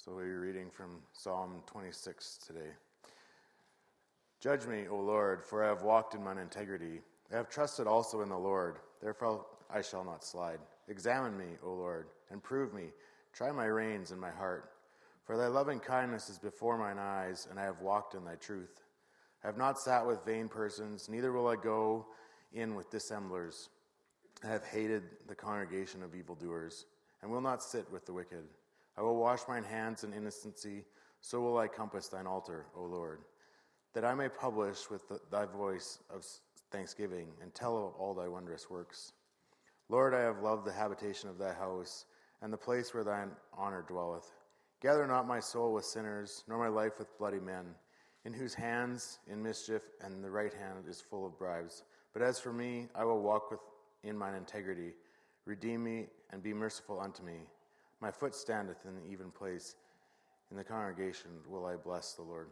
So we're reading from Psalm 26 today. Judge me, O Lord, for I have walked in mine integrity. I have trusted also in the Lord, therefore I shall not slide. Examine me, O Lord, and prove me. Try my reins and my heart. For thy loving kindness is before mine eyes, and I have walked in thy truth. I have not sat with vain persons, neither will I go in with dissemblers. I have hated the congregation of evildoers, and will not sit with the wicked. I will wash mine hands in innocency, so will I compass thine altar, O Lord, that I may publish with thy voice of thanksgiving, and tell of all thy wondrous works. Lord, I have loved the habitation of thy house, and the place where thine honor dwelleth. Gather not my soul with sinners, nor my life with bloody men, in whose hands in mischief and the right hand is full of bribes. But as for me, I will walk in mine integrity. Redeem me, and be merciful unto me. My foot standeth in the even place. In the congregation will I bless the Lord.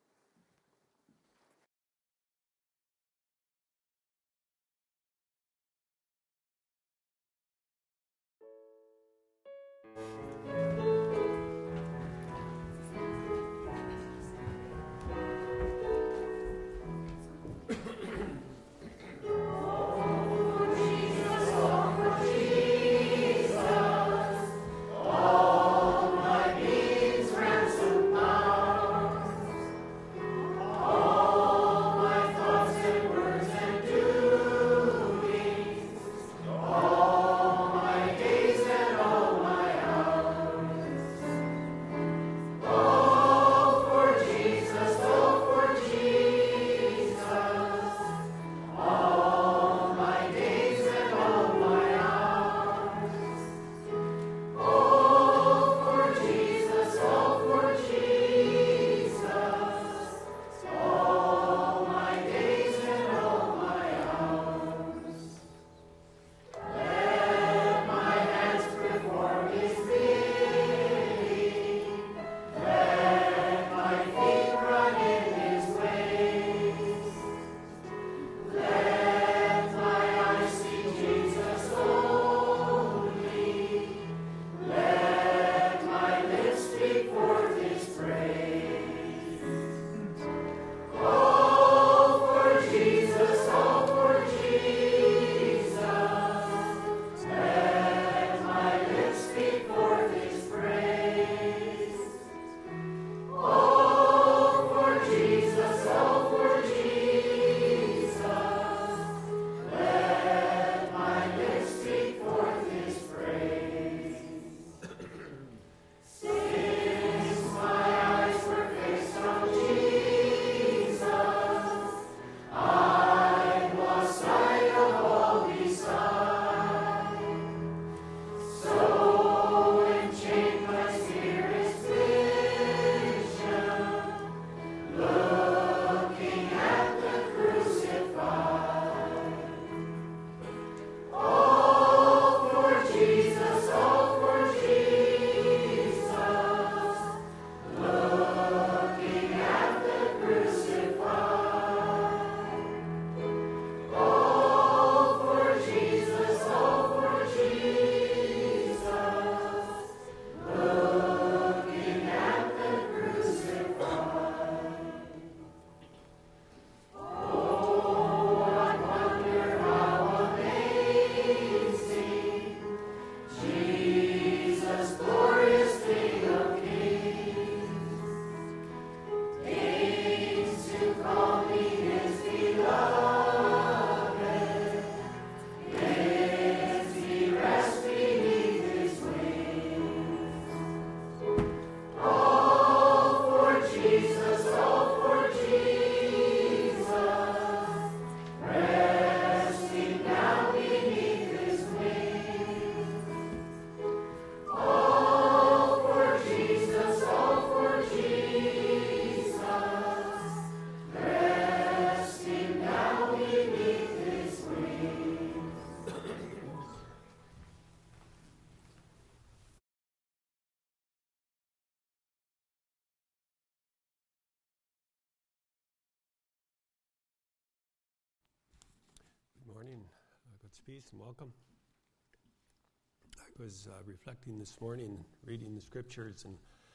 Good morning, God's peace and welcome. I was reflecting this morning, reading the scriptures, and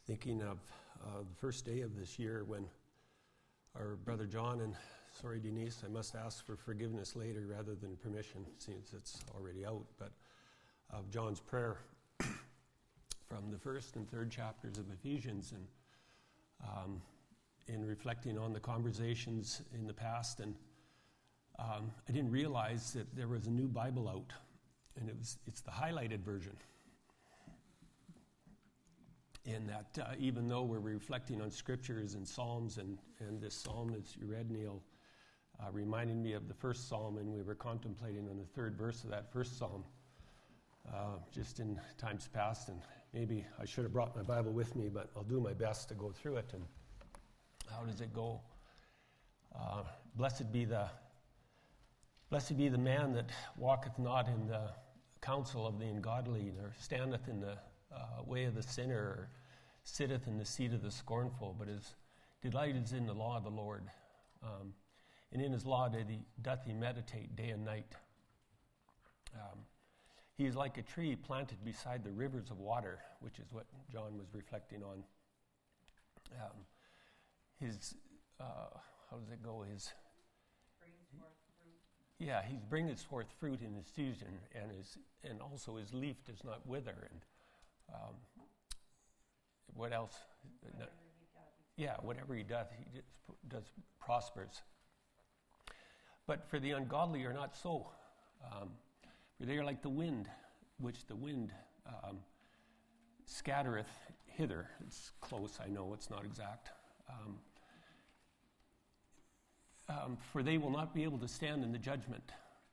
thinking of the first day of this year when our brother John and Denise, I must ask for forgiveness later rather than permission since it's already out, but of John's prayer from the first and third chapters of Ephesians, and in reflecting on the conversations in the past, and I didn't realize that there was a new Bible out, and it's the highlighted version. In that even though we're reflecting on scriptures and psalms, and this psalm that you read, Neil, reminded me of the first psalm, and we were contemplating on the third verse of that first psalm just in times past, and maybe I should have brought my Bible with me, but I'll do my best to go through it. And how does it go? Blessed be the man that walketh not in the counsel of the ungodly, nor standeth in the way of the sinner, or sitteth in the seat of the scornful, but his delight is in the law of the Lord. And in his law doth he meditate day and night. He is like a tree planted beside the rivers of water, which is what John was reflecting on. How does it go? His brings forth fruit. Yeah, he brings forth fruit in his season, and also his leaf does not wither. And what else? Whatever he does, he does prospers. But for the ungodly are not so. For they are like the wind, which the wind scattereth hither. It's close, I know, it's not exact. For they will not be able to stand in the judgment.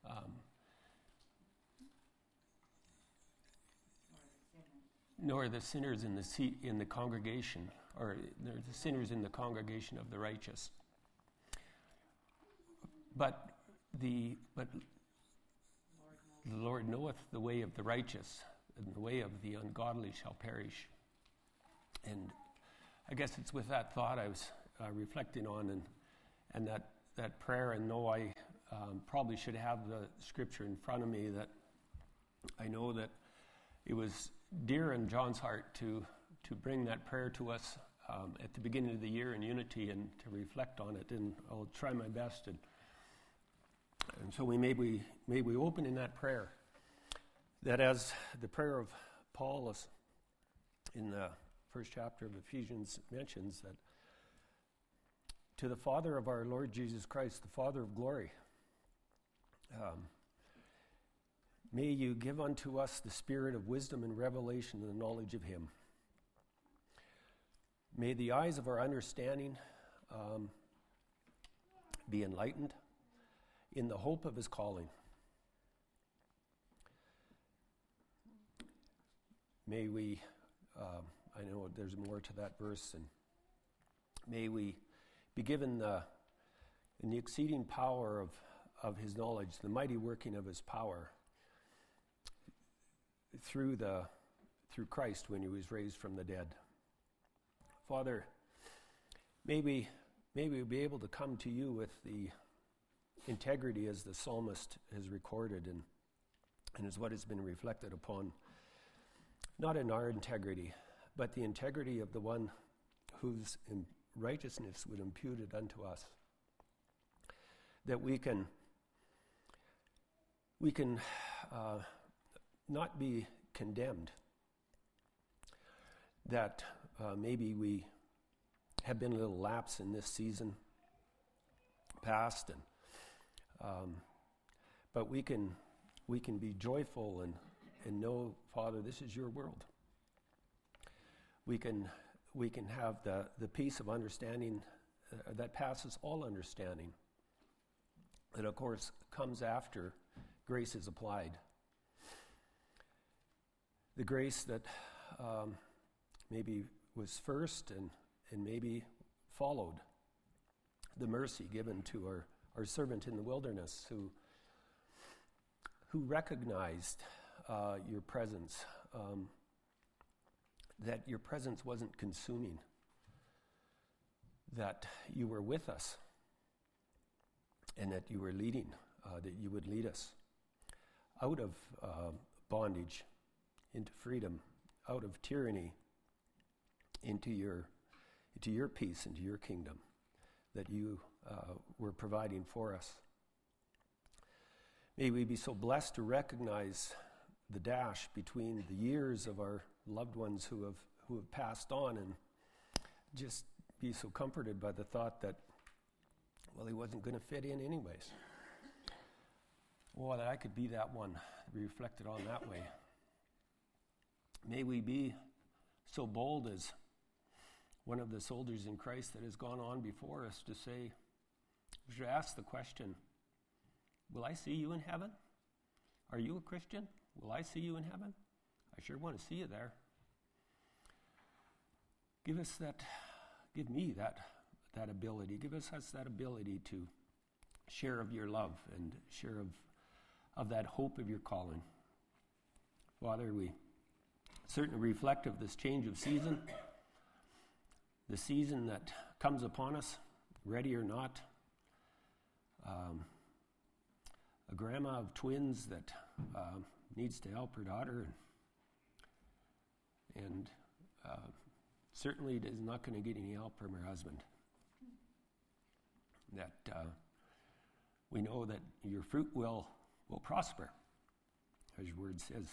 Nor the sinners in the congregation, or the sinners in the congregation of the righteous. But the Lord knoweth the way of the righteous, and the way of the ungodly shall perish. And I guess it's with that thought I was reflecting on, and that prayer, and though I probably should have the scripture in front of me, that I know that it was dear in John's heart to bring that prayer to us at the beginning of the year in unity, and to reflect on it, and I'll try my best. And so may we open in that prayer, that as the prayer of Paul is in the first chapter of Ephesians mentions, that to the Father of our Lord Jesus Christ, the Father of glory, may you give unto us the spirit of wisdom and revelation and the knowledge of him. May the eyes of our understanding be enlightened in the hope of his calling. May we, I know there's more to that verse, and may we be given in the exceeding power of his knowledge, the mighty working of his power through Christ when he was raised from the dead. Father, may we be able to come to you with the integrity as the psalmist has recorded, and is what has been reflected upon, not in our integrity, but the integrity of the one whose righteousness would impute it unto us, that we can not be condemned, that maybe we have been a little lapse in this season past, but we can be joyful and know, Father, this is your world. We can have the peace of understanding that passes all understanding, that of course comes after grace is applied. The grace that maybe was first and maybe followed the mercy given to our servant in the wilderness, who recognized your presence, that your presence wasn't consuming, that you were with us, and that you were leading, that you would lead us out of bondage into freedom, out of tyranny into your peace, into your kingdom that you were providing for us. May we be so blessed to recognize the dash between the years of our loved ones who have passed on, and just be so comforted by the thought that, well, he wasn't going to fit in anyways. Oh, that I could be that one, reflected on that way. May we be so bold as one of the soldiers in Christ that has gone on before us to say, we should ask the question, will I see you in heaven? Are you a Christian? Will I see you in heaven? I sure want to see you there. Give me that ability. Give us that ability to share of your love and share of that hope of your calling. Father, we certainly reflect of this change of season, the season that comes upon us, ready or not. A grandma of twins that needs to help her daughter, and certainly is not going to get any help from her husband. That we know that your fruit will prosper, as your word says.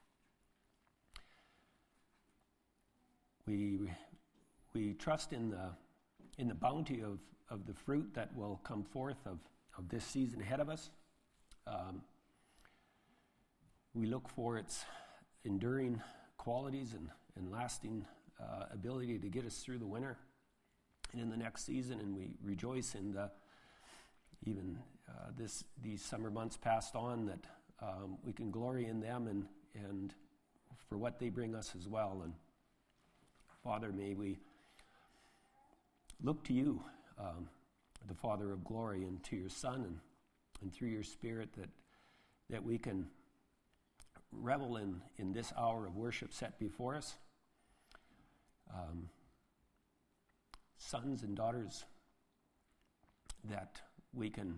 We trust in the bounty of the fruit that will come forth of this season ahead of us. We look for its enduring qualities and lasting ability to get us through the winter and in the next season, and we rejoice in these summer months passed on, that we can glory in them and for what they bring us as well. And Father, may we look to you, the Father of glory, and to your Son, and through your Spirit, that we can revel in this hour of worship set before us. Sons and daughters, that we can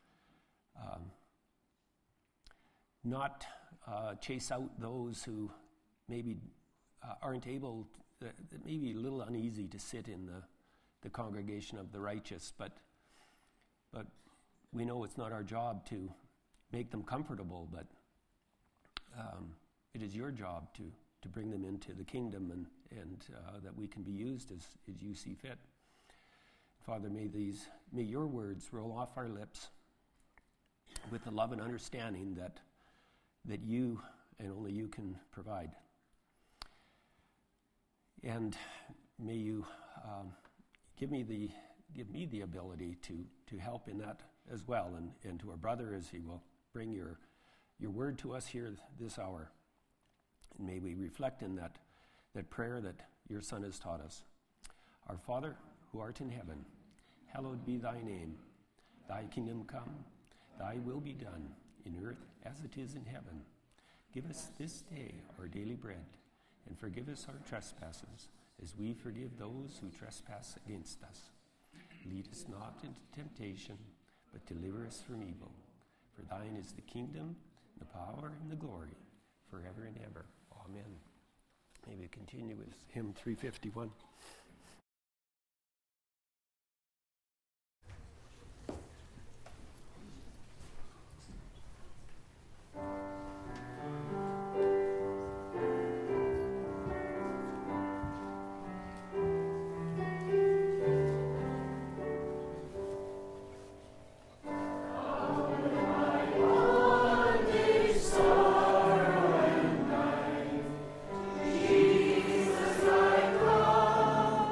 not chase out those who maybe aren't able, that may be a little uneasy to sit in the congregation of the righteous, but we know it's not our job to make them comfortable, but it is your job to bring them into the kingdom, and that we can be used as you see fit. Father, may your words roll off our lips with the love and understanding that you and only you can provide. And may you give me the ability to help in that as well, and to our brother as he will bring your word to us here this hour. And may we reflect in that prayer that your Son has taught us. Our Father, who art in heaven, hallowed be thy name. Thy kingdom come, thy will be done, in earth as it is in heaven. Give us this day our daily bread, and forgive us our trespasses, as we forgive those who trespass against us. Lead us not into temptation, but deliver us from evil. For thine is the kingdom, the power, and the glory, forever and ever. Amen. May we continue with hymn 351. Jesus, I come.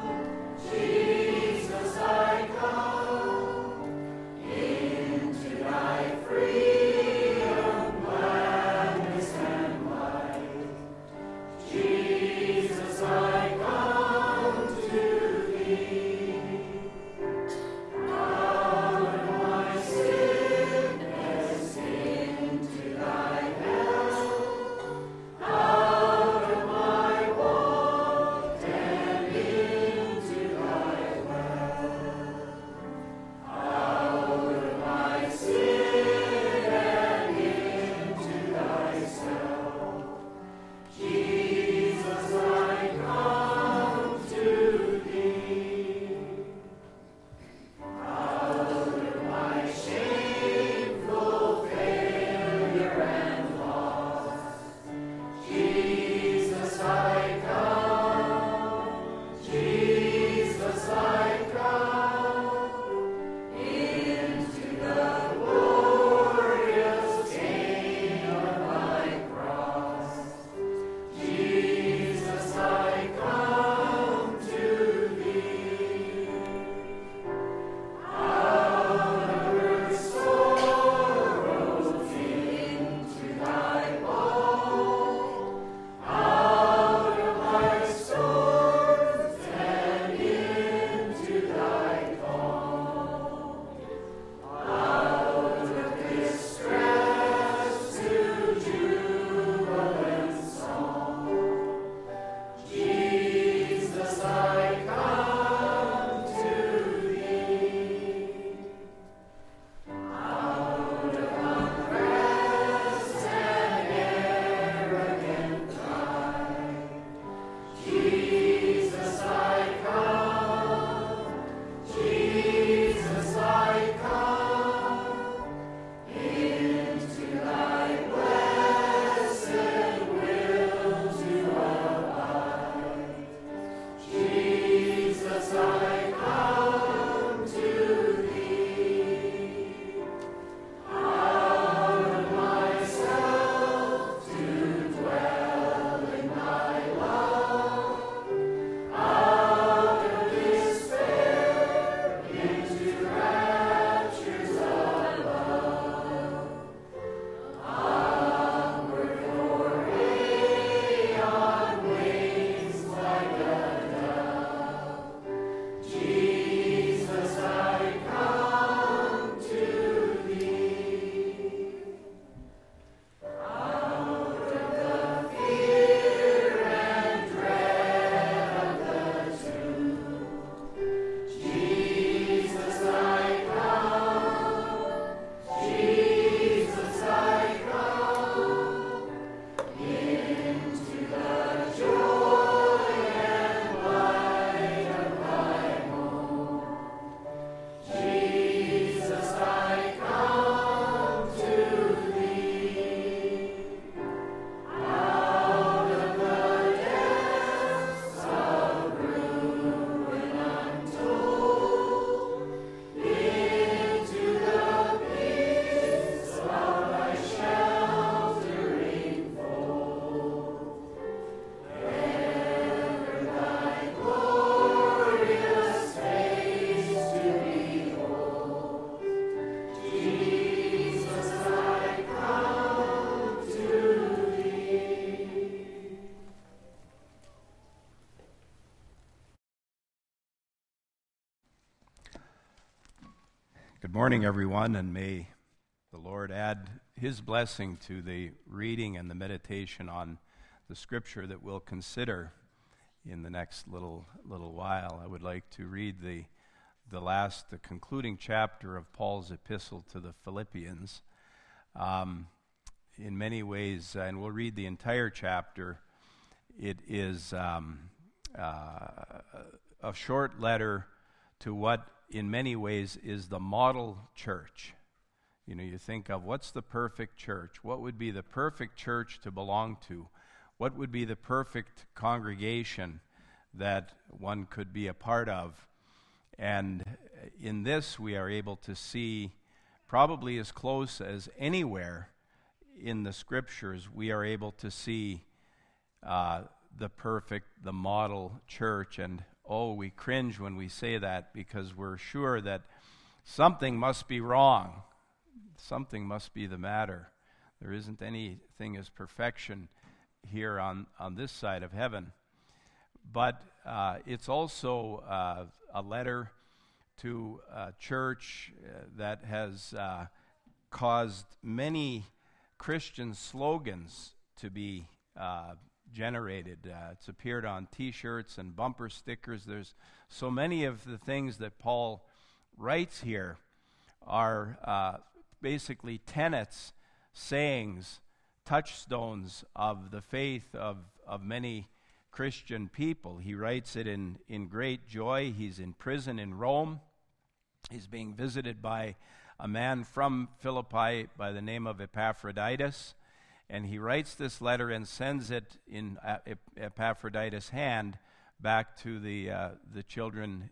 Good morning, everyone, and may the Lord add His blessing to the reading and the meditation on the Scripture that we'll consider in the next little while. I would like to read the concluding chapter of Paul's epistle to the Philippians. In many ways, and we'll read the entire chapter, it is a short letter to what in many ways is the model church. You know, you think of what's the perfect church? What would be the perfect church to belong to? What would be the perfect congregation that one could be a part of? And in this we are able to see, probably as close as anywhere in the Scriptures, we are able to see the model church. And we cringe when we say that, because we're sure that something must be wrong. Something must be the matter. There isn't anything as perfection here on this side of heaven. But it's also a letter to a church that has caused many Christian slogans to be generated. It's appeared on T-shirts and bumper stickers. There's so many of the things that Paul writes here are basically tenets, sayings, touchstones of the faith of many Christian people. He writes it in great joy. He's in prison in Rome. He's being visited by a man from Philippi by the name of Epaphroditus. And he writes this letter and sends it in Epaphroditus' hand back to the children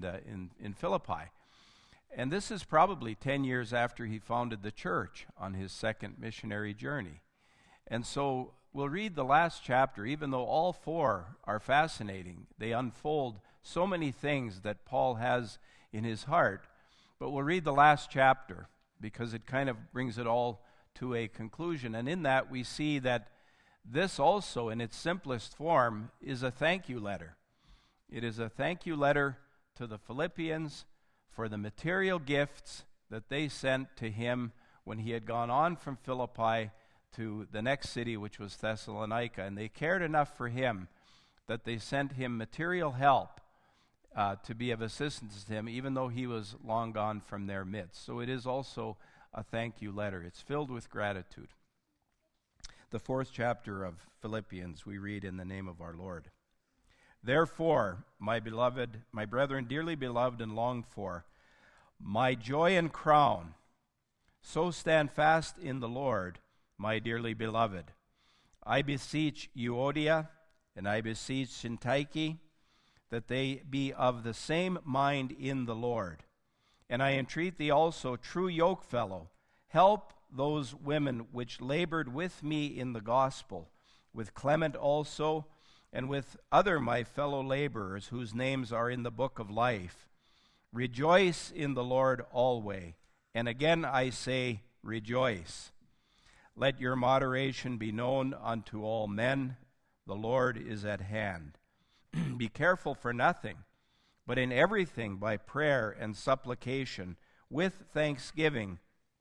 in Philippi. And this is probably 10 years after he founded the church on his second missionary journey. And so we'll read the last chapter. Even though all four are fascinating, they unfold so many things that Paul has in his heart. But we'll read the last chapter because it kind of brings it all to a conclusion. And in that we see that this also, in its simplest form, is a thank you letter. It is a thank you letter to the Philippians for the material gifts that they sent to him when he had gone on from Philippi to the next city, which was Thessalonica. And they cared enough for him that they sent him material help to be of assistance to him, even though he was long gone from their midst. So it is also a thank you letter. It's filled with gratitude. The 4th chapter of Philippians, we read in the name of our Lord. Therefore, my brethren, dearly beloved and longed for, my joy and crown, so stand fast in the Lord, my dearly beloved. I beseech Euodia and I beseech Syntyche that they be of the same mind in the Lord. And I entreat thee also, true yokefellow, help those women which labored with me in the gospel, with Clement also, and with other my fellow laborers, whose names are in the book of life. Rejoice in the Lord always. And again I say, rejoice. Let your moderation be known unto all men. The Lord is at hand. Be careful for nothing, but in everything by prayer and supplication, with thanksgiving,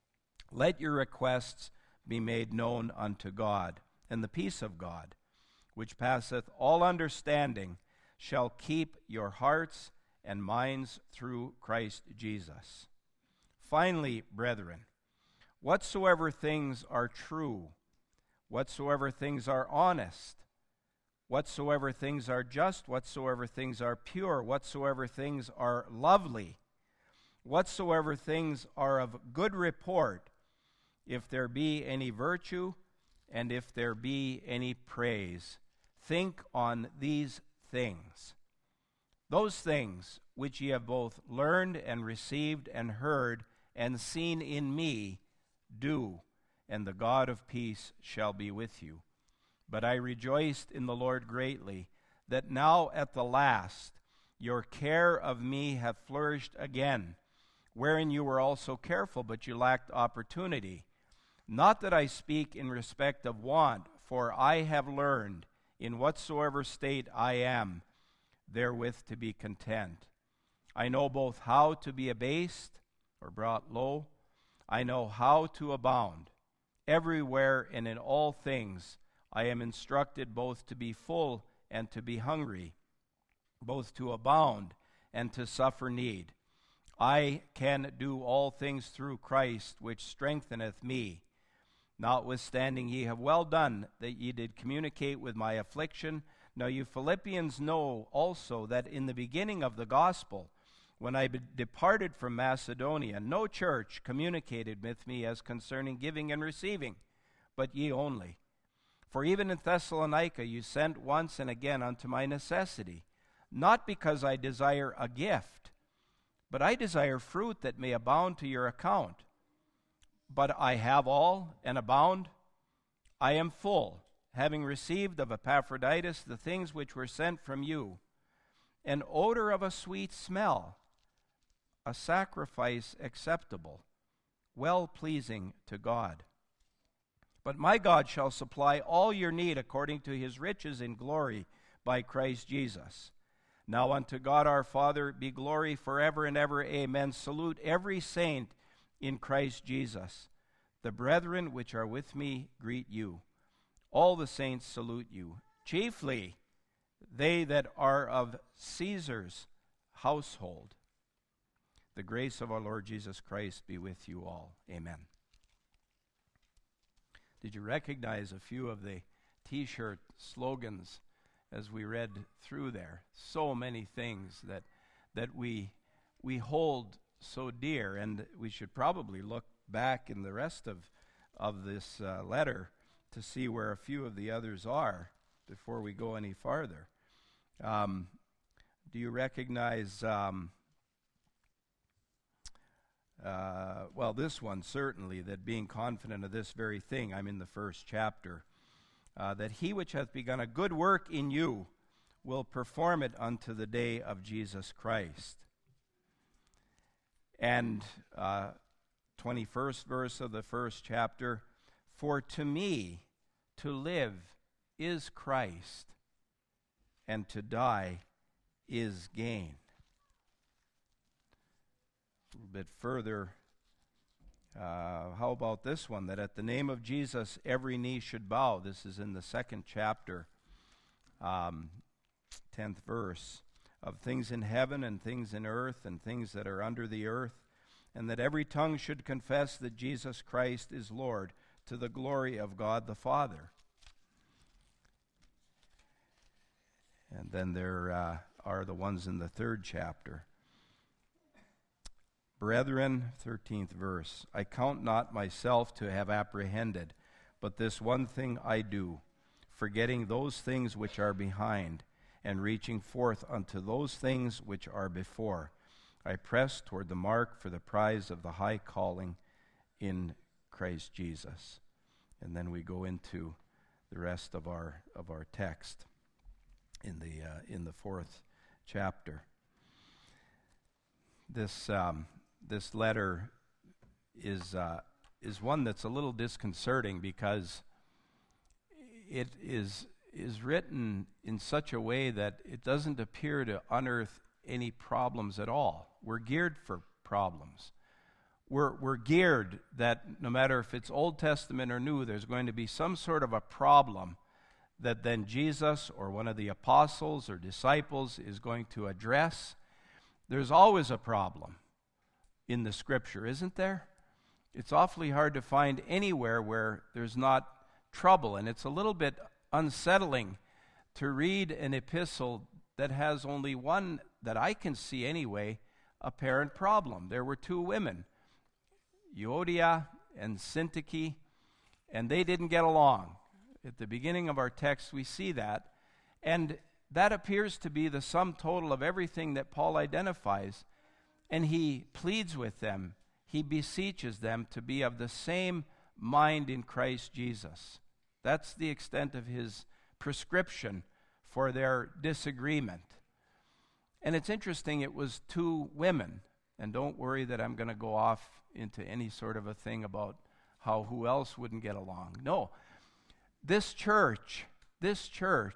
let your requests be made known unto God. And the peace of God, which passeth all understanding, shall keep your hearts and minds through Christ Jesus. Finally, brethren, whatsoever things are true, whatsoever things are honest, whatsoever things are just, whatsoever things are pure, whatsoever things are lovely, whatsoever things are of good report, if there be any virtue, and if there be any praise, think on these things. Those things which ye have both learned and received and heard and seen in me, do, and the God of peace shall be with you. But I rejoiced in the Lord greatly, that now at the last your care of me hath flourished again, wherein you were also careful, but you lacked opportunity. Not that I speak in respect of want, for I have learned, in whatsoever state I am, therewith to be content. I know both how to be abased or brought low. I know how to abound. Everywhere and in all things I am instructed both to be full and to be hungry, both to abound and to suffer need. I can do all things through Christ, which strengtheneth me. Notwithstanding, ye have well done that ye did communicate with my affliction. Now you Philippians know also that in the beginning of the gospel, when I departed from Macedonia, no church communicated with me as concerning giving and receiving, but ye only. For even in Thessalonica you sent once and again unto my necessity, not because I desire a gift, but I desire fruit that may abound to your account. But I have all and abound. I am full, having received of Epaphroditus the things which were sent from you, an odor of a sweet smell, a sacrifice acceptable, well-pleasing to God. But my God shall supply all your need according to his riches in glory by Christ Jesus. Now unto God our Father be glory forever and ever. Amen. Salute every saint in Christ Jesus. The brethren which are with me greet you. All the saints salute you, chiefly they that are of Caesar's household. The grace of our Lord Jesus Christ be with you all. Amen. Did you recognize a few of the T-shirt slogans as we read through there? So many things that we hold so dear, and we should probably look back in the rest of this letter to see where a few of the others are before we go any farther. Do you recognize, well, this one certainly, that being confident of this very thing, I'm in the first chapter, that he which hath begun a good work in you will perform it unto the day of Jesus Christ. And 21st verse of the first chapter, for to me to live is Christ, and to die is gain. A little bit further, how about this one, that at the name of Jesus every knee should bow? This is in the second chapter, 10th verse, of things in heaven and things in earth and things that are under the earth, and that every tongue should confess that Jesus Christ is Lord, to the glory of God the Father. And then there are the ones in the third chapter. Brethren, 13th verse, I count not myself to have apprehended, but this one thing I do, forgetting those things which are behind, and reaching forth unto those things which are before. I press toward the mark for the prize of the high calling in Christ Jesus. And then we go into the rest of our text in the fourth chapter. This letter is one that's a little disconcerting because it is written in such a way that it doesn't appear to unearth any problems at all. We're geared for problems. We're geared that no matter if it's Old Testament or New, there's going to be some sort of a problem that then Jesus or one of the apostles or disciples is going to address. There's always a problem in the Scripture, isn't there? It's awfully hard to find anywhere where there's not trouble, and it's a little bit unsettling to read an epistle that has only one, that I can see anyway, apparent problem. There were two women, Euodia and Syntyche, and they didn't get along. At the beginning of our text, we see that, and that appears to be the sum total of everything that Paul identifies, and he pleads with them, he beseeches them to be of the same mind in Christ Jesus. That's the extent of his prescription for their disagreement. And it's interesting, it was two women, and don't worry that I'm going to go off into any sort of a thing about who else wouldn't get along. No, this church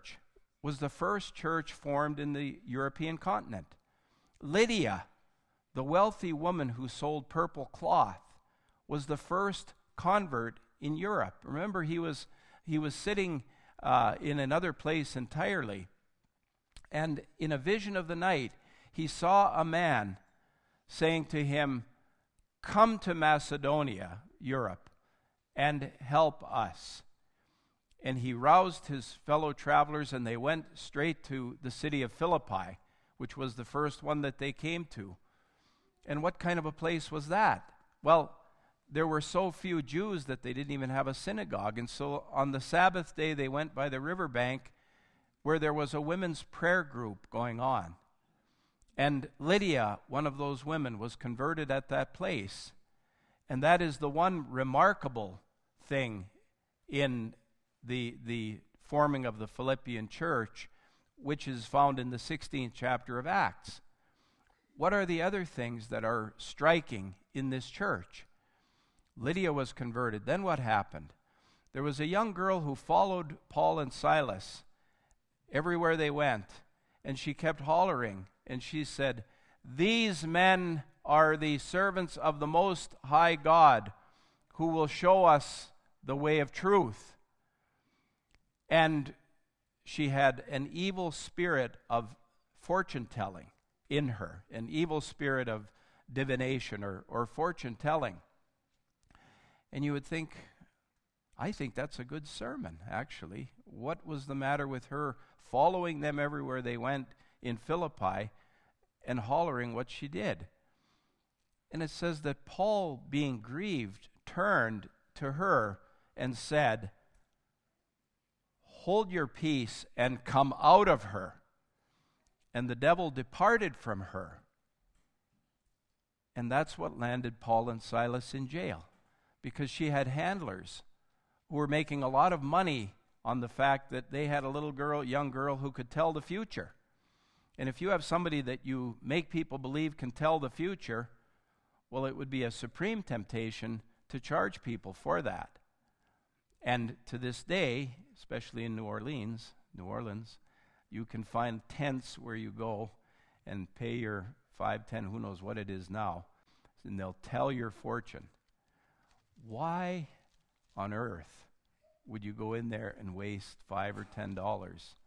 was the first church formed in the European continent. Lydia, the wealthy woman who sold purple cloth, was the first convert in Europe. Remember, he was sitting in another place entirely, and in a vision of the night, he saw a man saying to him, "Come to Macedonia, Europe, and help us." And he roused his fellow travelers, and they went straight to the city of Philippi, which was the first one that they came to. And what kind of a place was that? Well, there were so few Jews that they didn't even have a synagogue. And so on the Sabbath day, they went by the riverbank where there was a women's prayer group going on. And Lydia, one of those women, was converted at that place. And that is the one remarkable thing in the forming of the Philippian church, which is found in the 16th chapter of Acts. What are the other things that are striking in this church? Lydia was converted. Then what happened? There was a young girl who followed Paul and Silas everywhere they went, and she kept hollering, and she said, "These men are the servants of the Most High God, who will show us the way of truth." And she had an evil spirit of fortune-telling in her, an evil spirit of divination or fortune-telling. And you would think, I think that's a good sermon, actually. What was the matter with her following them everywhere they went in Philippi and hollering what she did? And it says that Paul, being grieved, turned to her and said, "Hold your peace and come out of her." And the devil departed from her. And that's what landed Paul and Silas in jail, because she had handlers who were making a lot of money on the fact that they had a little girl, young girl, who could tell the future. And if you have somebody that you make people believe can tell the future, well, it would be a supreme temptation to charge people for that. And to this day, especially in New Orleans, you can find tents where you go and pay your 5, 10, who knows what it is now, and they'll tell your fortune. Why on earth would you go in there and waste $5 or $10?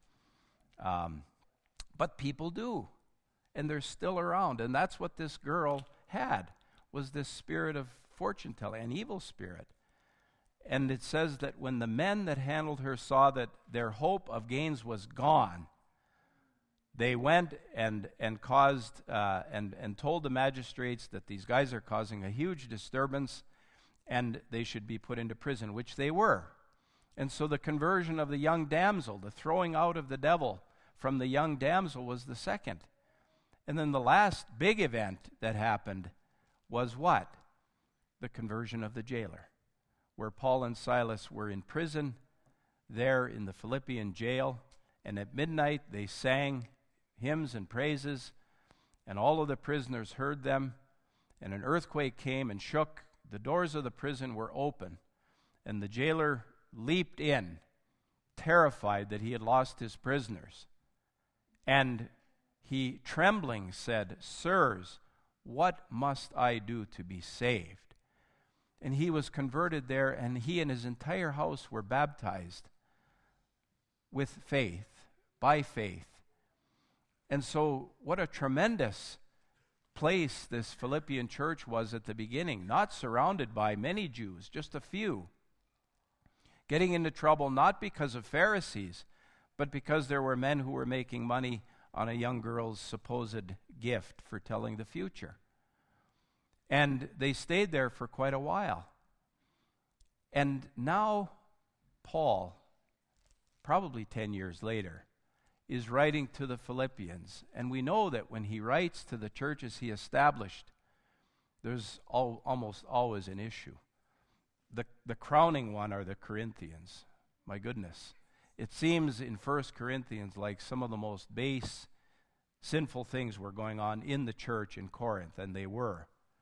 But people do, and they're still around. And that's what this girl had, was this spirit of fortune telling, an evil spirit. And it says that when the men that handled her saw that their hope of gains was gone, they went and caused and told the magistrates that these guys are causing a huge disturbance and they should be put into prison, which they were. And so the conversion of the young damsel, the throwing out of the devil from the young damsel, was the second. And then the last big event that happened was what? The conversion of the jailer, where Paul and Silas were in prison there in the Philippian jail, and at midnight they sang hymns and praises, and all of the prisoners heard them, and an earthquake came and shook. The doors of the prison were open, and the jailer leaped in, terrified that he had lost his prisoners. And he, trembling, said, "Sirs, what must I do to be saved?" And he was converted there, and he and his entire house were baptized with faith, by faith. And so what a tremendous place this Philippian church was at the beginning, not surrounded by many Jews, just a few, getting into trouble not because of Pharisees, but because there were men who were making money on a young girl's supposed gift for telling the future. And they stayed there for quite a while. And now Paul, probably 10 years later, is writing to the Philippians. And we know that when he writes to the churches he established, there's almost always an issue. The crowning one are the Corinthians. My goodness. It seems in 1 Corinthians like some of the most base, sinful things were going on in the church in Corinth, and they were.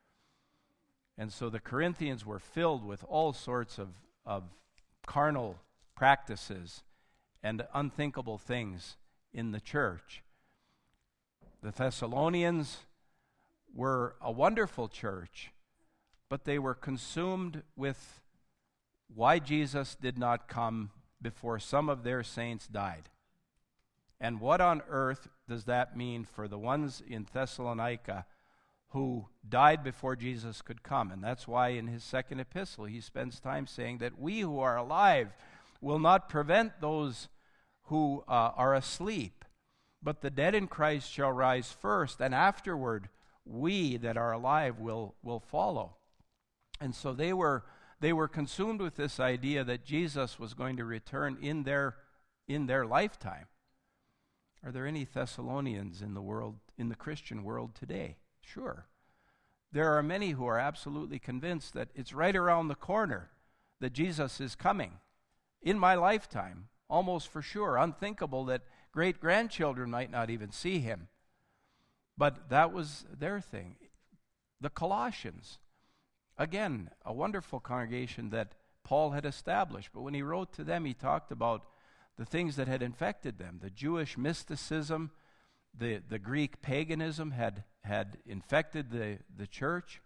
And so the Corinthians were filled with all sorts of carnal practices and unthinkable things in the church. The Thessalonians were a wonderful church, but they were consumed with why Jesus did not come before some of their saints died. And what on earth does that mean for the ones in Thessalonica who died before Jesus could come? And that's why in his second epistle he spends time saying that we who are alive will not prevent those who are asleep, but the dead in Christ shall rise first, and afterward we that are alive will follow. And so they were consumed with this idea that Jesus was going to return in their lifetime. Are there any Thessalonians in the world, in the Christian world today? Sure. There are many who are absolutely convinced that it's right around the corner that Jesus is coming in my lifetime, almost for sure. Unthinkable that great-grandchildren might not even see him. But that was their thing. The Colossians, again, a wonderful congregation that Paul had established. But when he wrote to them, he talked about the things that had infected them. The Jewish mysticism, the Greek paganism had infected the church.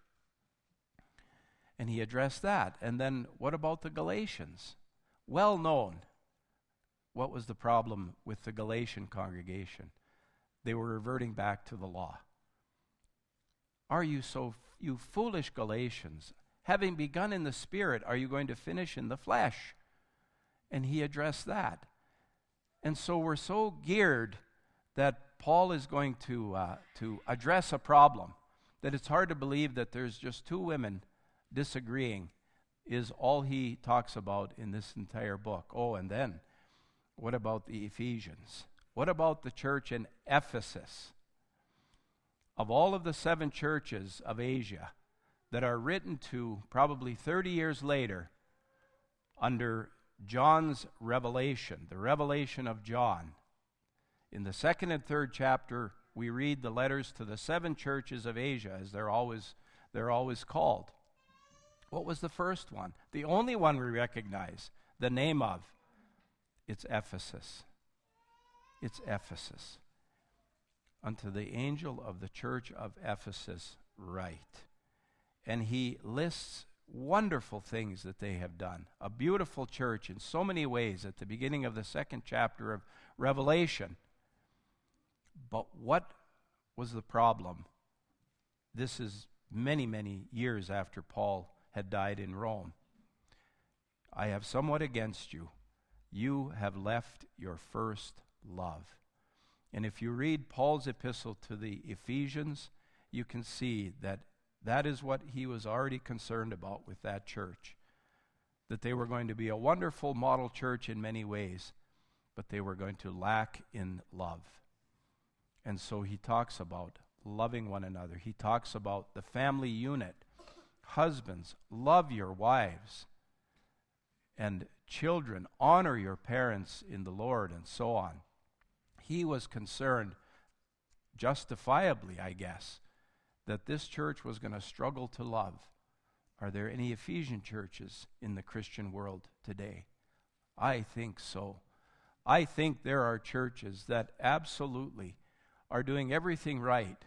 And he addressed that. And then what about the Galatians? Well known. What was the problem with the Galatian congregation? They were reverting back to the law. Are you you foolish Galatians, having begun in the Spirit, are you going to finish in the flesh? And he addressed that. And so we're so geared that Paul is going to address a problem that it's hard to believe that there's just two women disagreeing is all he talks about in this entire book. Oh, and then what about the Ephesians? What about the church in Ephesus? Of all of the 7 churches of Asia that are written to probably 30 years later under John's revelation, the revelation of John, in the 2nd and 3rd chapter, we read the letters to the 7 churches of Asia, as they're always called. What was the first one? The only one we recognize the name of. It's Ephesus. It's Ephesus. Unto the angel of the church of Ephesus write. And he lists wonderful things that they have done. A beautiful church in so many ways at the beginning of the 2nd chapter of Revelation. But what was the problem? This is many, many years after Paul had died in Rome. I have somewhat against you. You have left your first love. And if you read Paul's epistle to the Ephesians, you can see that that is what he was already concerned about with that church. That they were going to be a wonderful model church in many ways, but they were going to lack in love. And so he talks about loving one another. He talks about the family unit. Husbands, love your wives. And children, honor your parents in the Lord, and so on. He was concerned, justifiably, I guess, that this church was going to struggle to love. Are there any Ephesian churches in the Christian world today? I think so. I think there are churches that absolutely are doing everything right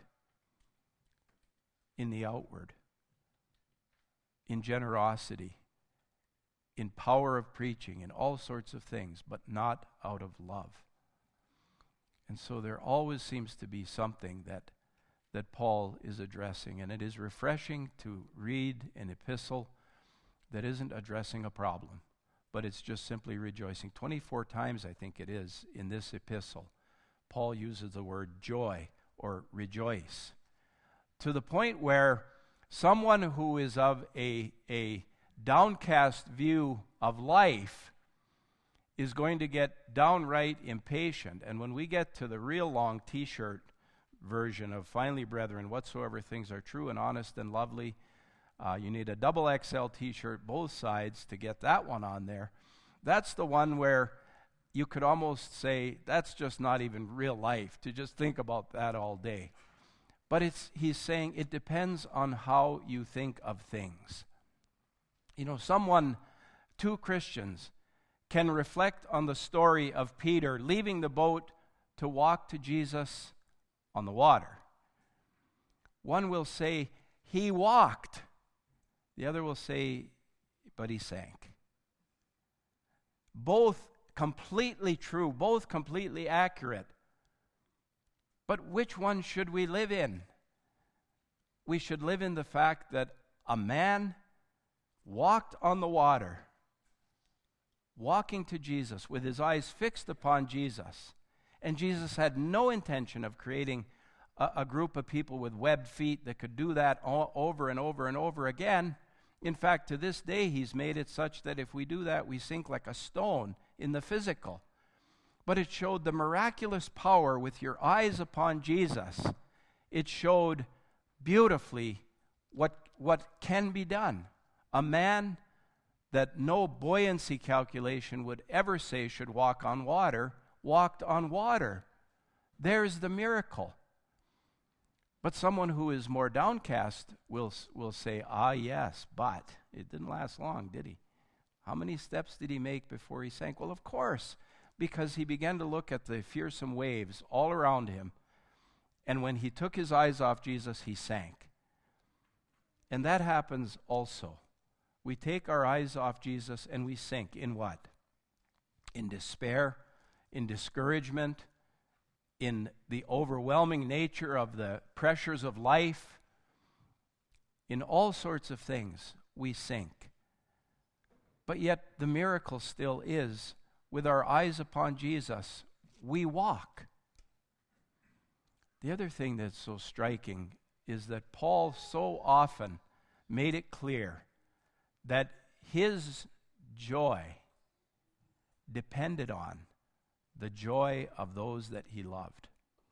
in the outward, in generosity, in power of preaching, in all sorts of things, but not out of love. And so there always seems to be something that Paul is addressing, and it is refreshing to read an epistle that isn't addressing a problem, but it's just simply rejoicing. 24 times, I think it is, in this epistle, Paul uses the word joy or rejoice, to the point where someone who is of a downcast view of life is going to get downright impatient. And when we get to the real long t-shirt version of Finally, Brethren, whatsoever things are true and honest and lovely, you need a double XL t-shirt, both sides, to get that one on there. That's the one where you could almost say that's just not even real life, to just think about that all day. But he's saying it depends on how you think of things. You know, two Christians, can reflect on the story of Peter leaving the boat to walk to Jesus on the water. One will say, he walked. The other will say, but he sank. Both completely true, both completely accurate. But which one should we live in? We should live in the fact that a man walked on the water, walking to Jesus with his eyes fixed upon Jesus. And Jesus had no intention of creating a group of people with webbed feet that could do that over and over and over again. In fact, to this day, he's made it such that if we do that, we sink like a stone in the physical. But it showed the miraculous power with your eyes upon Jesus. It showed beautifully what can be done. A man that no buoyancy calculation would ever say should walk on water, walked on water. There's the miracle. But someone who is more downcast will say, yes, but it didn't last long, did he? How many steps did he make before he sank? Well, of course, because he began to look at the fearsome waves all around him. And when he took his eyes off Jesus, he sank. And that happens also. We take our eyes off Jesus and we sink in what? In despair, in discouragement, in the overwhelming nature of the pressures of life. In all sorts of things, we sink. But yet the miracle still is, with our eyes upon Jesus, we walk. The other thing that's so striking is that Paul so often made it clear that his joy depended on the joy of those that he loved.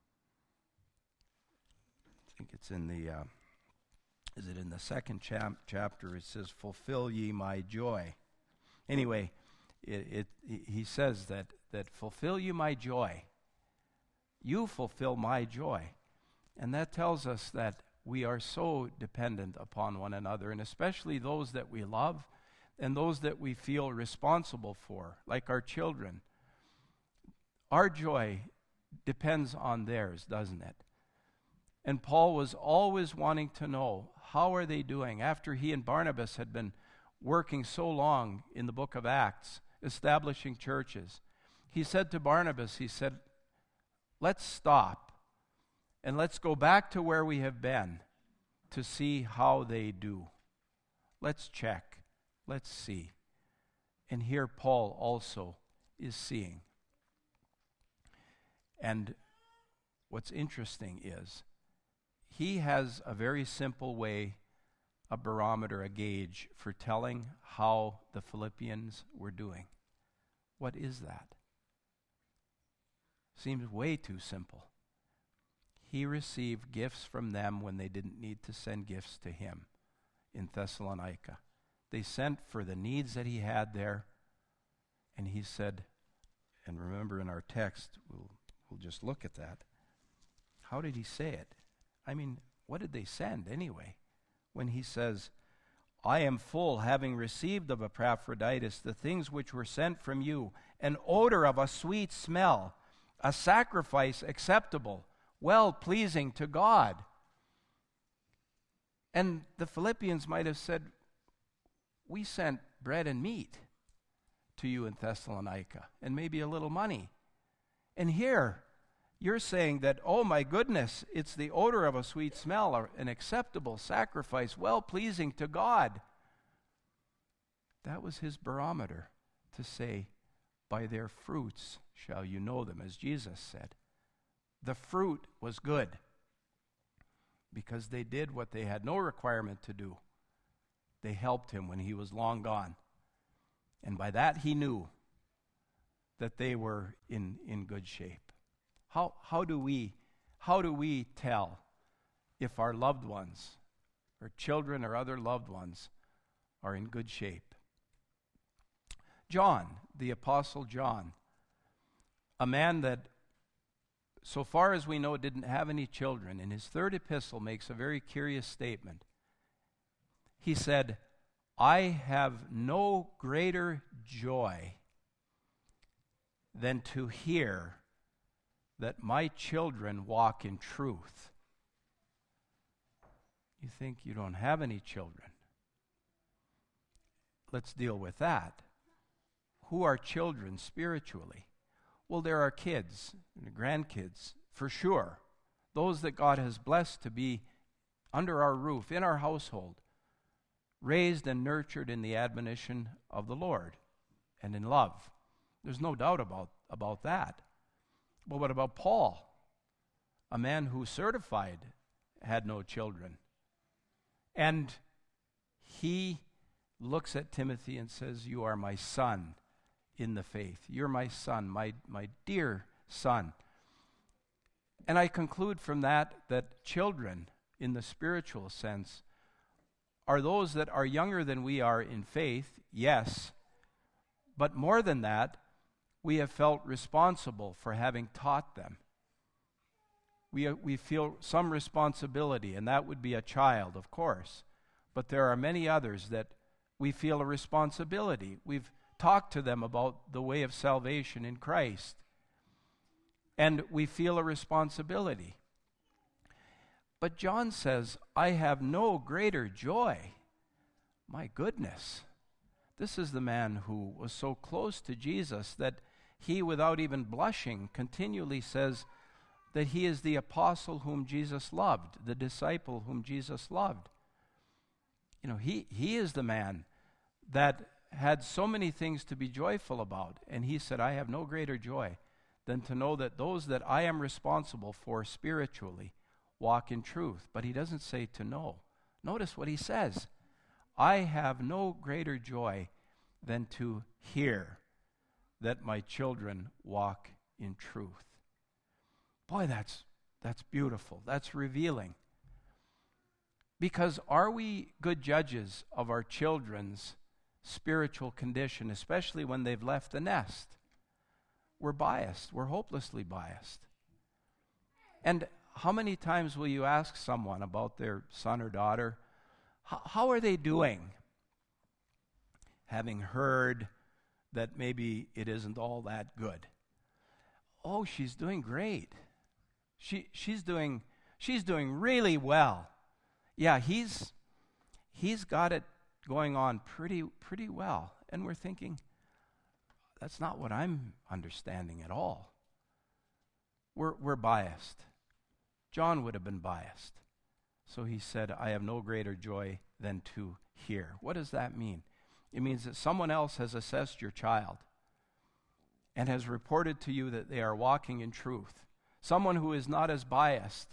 I think it's in the, is it in the second chapter? It says, fulfill ye my joy. Anyway, he says that fulfill you my joy. You fulfill my joy. And that tells us that we are so dependent upon one another, and especially those that we love and those that we feel responsible for, like our children. Our joy depends on theirs, doesn't it? And Paul was always wanting to know, how are they doing? After he and Barnabas had been working so long in the book of Acts, establishing churches, he said to Barnabas, he said, let's stop and let's go back to where we have been to see how they do. Let's check. Let's see. And here Paul also is seeing. And what's interesting is he has a very simple way, a barometer, a gauge for telling how the Philippians were doing. What is that? Seems way too simple. He received gifts from them when they didn't need to send gifts to him in Thessalonica. They sent for the needs that he had there, and he said, and remember in our text, we'll just look at that. How did he say it? I mean, what did they send anyway? When he says, I am full, having received of Epaphroditus the things which were sent from you, an odor of a sweet smell, a sacrifice acceptable, well-pleasing to God. And the Philippians might have said, we sent bread and meat to you in Thessalonica, and maybe a little money. And here, you're saying that, oh my goodness, it's the odor of a sweet smell, or an acceptable sacrifice, well-pleasing to God. That was his barometer to say, by their fruits shall you know them, as Jesus said. The fruit was good because they did what they had no requirement to do. They helped him when he was long gone. And by that he knew that they were in good shape. How do we tell if our loved ones, or children or other loved ones, are in good shape? John, the Apostle John, a man that, so far as we know, didn't have any children, in his third epistle makes a very curious statement. He said, I have no greater joy than to hear that my children walk in truth. You think you don't have any children. Let's deal with that. Who are children spiritually? Well, there are kids and grandkids, for sure. Those that God has blessed to be under our roof, in our household, raised and nurtured in the admonition of the Lord and in love. There's no doubt about that. But what about Paul? A man who certified had no children. And he looks at Timothy and says, "You are my son in the faith. You're my son, my dear son." And I conclude from that children, in the spiritual sense, are those that are younger than we are in faith, yes. But more than that, we have felt responsible for having taught them. We feel some responsibility, and that would be a child, of course. But there are many others that we feel a responsibility. We've talked to them about the way of salvation in Christ, and we feel a responsibility. But John says, "I have no greater joy." My goodness. This is the man who was so close to Jesus that he, without even blushing, continually says that he is the apostle whom Jesus loved, the disciple whom Jesus loved. You know, he is the man that had so many things to be joyful about. And he said, "I have no greater joy than to know that those that I am responsible for spiritually walk in truth." But he doesn't say to know. Notice what he says. "I have no greater joy than to hear that my children walk in truth." Boy, that's beautiful. That's revealing. Because are we good judges of our children's spiritual condition, especially when they've left the nest? We're biased. We're hopelessly biased. And how many times will you ask someone about their son or daughter, how are they doing? Having heard that maybe it isn't all that good. "Oh, she's doing great. She's doing really well. Yeah, he's got it going on pretty well." And we're thinking, that's not what I'm understanding at all. We're biased. John would have been biased. So he said, "I have no greater joy than to hear." What does that mean? It means that someone else has assessed your child and has reported to you that they are walking in truth. Someone who is not as biased.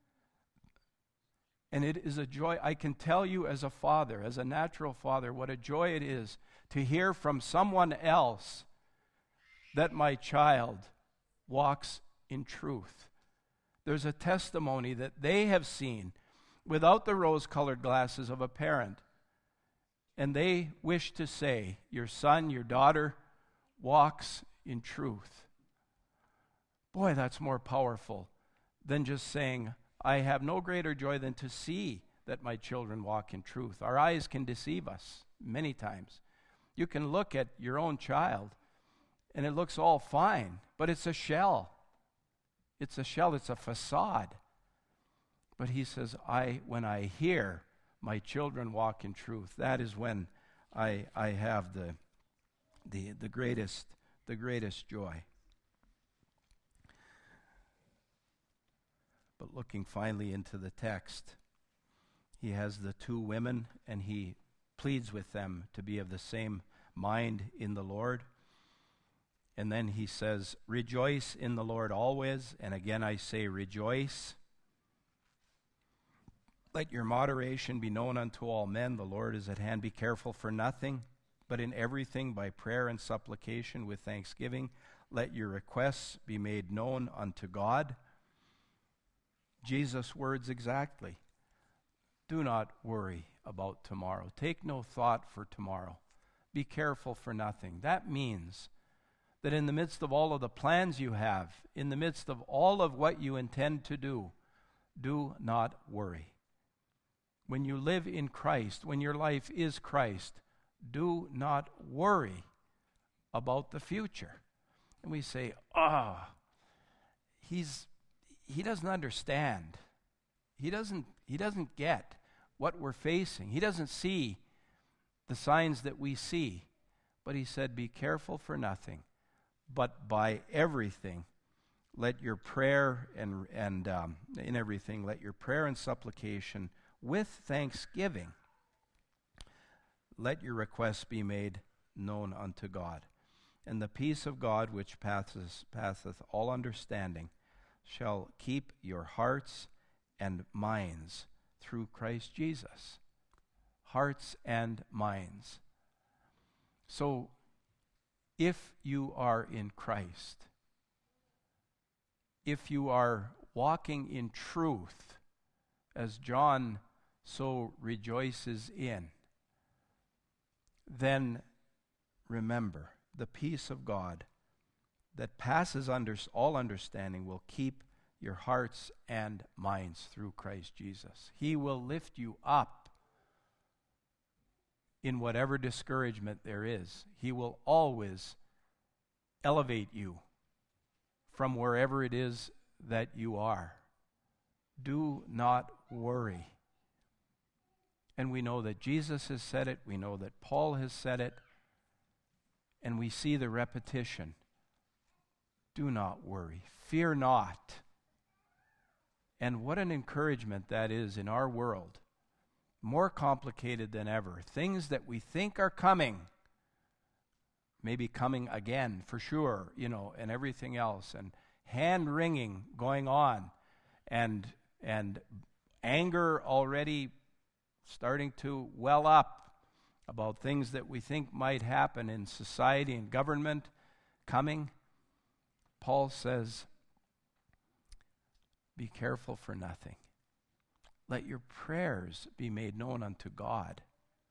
And it is a joy. I can tell you as a father, as a natural father, what a joy it is to hear from someone else that my child walks in truth. There's a testimony that they have seen without the rose-colored glasses of a parent. And they wish to say, your son, your daughter walks in truth. Boy, that's more powerful than just saying, "I have no greater joy than to see that my children walk in truth." Our eyes can deceive us many times. You can look at your own child and it looks all fine, but it's a shell. It's a shell, it's a facade. But he says, when I hear my children walk in truth, that is when I have the greatest joy. But looking finally into the text, he has the two women and he pleads with them to be of the same mind in the Lord. And then he says, "Rejoice in the Lord always." And again I say, rejoice. "Let your moderation be known unto all men. The Lord is at hand. Be careful for nothing, but in everything by prayer and supplication with thanksgiving, let your requests be made known unto God." Jesus' words exactly. Do not worry about tomorrow. Take no thought for tomorrow. Be careful for nothing. That means that in the midst of all of the plans you have, in the midst of all of what you intend to do not worry. When you live in Christ, when your life is Christ, do not worry about the future. And we say, he doesn't understand. He doesn't get. what we're facing. He doesn't see the signs that we see. But he said, be careful for nothing, but by everything, let your prayer and in everything, let your prayer and supplication with thanksgiving, let your requests be made known unto God. And the peace of God, which passeth all understanding, shall keep your hearts and minds through Christ Jesus. Hearts and minds. So, if you are in Christ, if you are walking in truth, as John so rejoices in, then remember, the peace of God that passes all understanding will keep your hearts and minds through Christ Jesus. He will lift you up in whatever discouragement there is. He will always elevate you from wherever it is that you are. Do not worry. And we know that Jesus has said it, we know that Paul has said it, and we see the repetition. Do not worry. Fear not. And what an encouragement that is in our world. More complicated than ever. Things that we think are coming, maybe coming again for sure, and everything else, and hand-wringing going on, and anger already starting to well up about things that we think might happen in society and government coming. Paul says, be careful for nothing. Let your prayers be made known unto God.